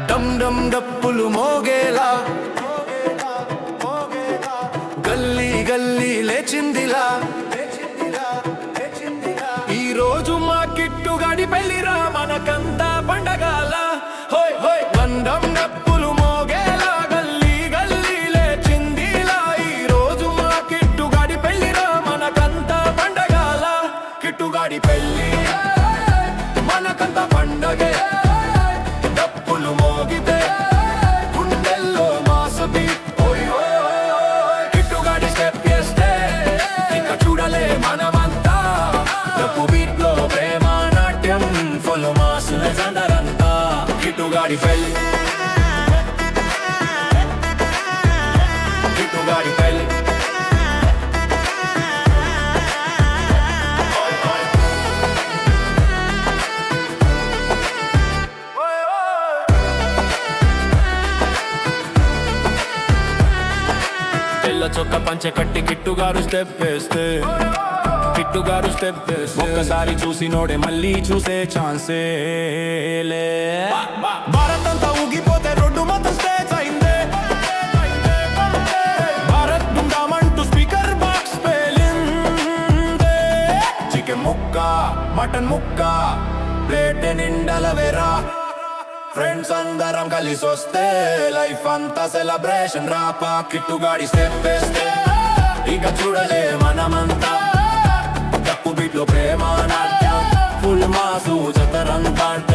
డమ్ డమ్ డప్పులు మోగేలా గల్లీ గల్లీ లేచిందిలా ఈ రోజు మా కిట్టుగాడి పెళ్లిరా మనకంతా పండగాల హోయ్ హోయ్ డమ్ డప్పులు మోగేలా గల్లీ గల్లీ లేచిందిలా ఈ రోజు మా కిట్టుగాడి పెళ్లిరా మనకంతా పండగాల కిట్టుగాడి పెళ్లి మనకంతా పండగే డప్పులు మోగితే గుండెల్లో మాసబి ఓయ్ ఓయ్ ఓయ్ కిట్టుగాడి స్టెప్ చేస్తే ఇంకా చూడలే మనమంతా డప్పు బీట్ లో ప్రేమ నాట్యం ఫుల్ మాస్ అందరంతా కిట్టుగాడి పెళ్లి కిట్టుగాడి పెళ్లి తెల్ల చొక్క పంచె కట్టి కిట్టుగారు స్టెప్ వేస్తే కిట్టుగారు స్టెప్ వేస్తే ఒక్కసారి చూసి నోడే మళ్ళీ చూసే ఛాన్సే లే భారత్ అంతా ఊగిపోతే రోడ్డు మొత్తం స్టేజ్ అయిందే భారత్ గుండామంటూ స్పీకర్ బాక్స్ పేలిందే చికెన్ ముక్క మటన్ ముక్క ప్లేట్ నిండలవేరా ఫ్రెండ్స్ అందరం కలిసి వస్తే లైఫ్ అంతా సెలబ్రేషన్ రాపా కిట్టుగాడి స్టెప్ వేస్తే ఇక చూడలే మనమంతా డప్పు బీట్ లో ప్రేమ నాట్యం ఫుల్ మాసు జతరంతా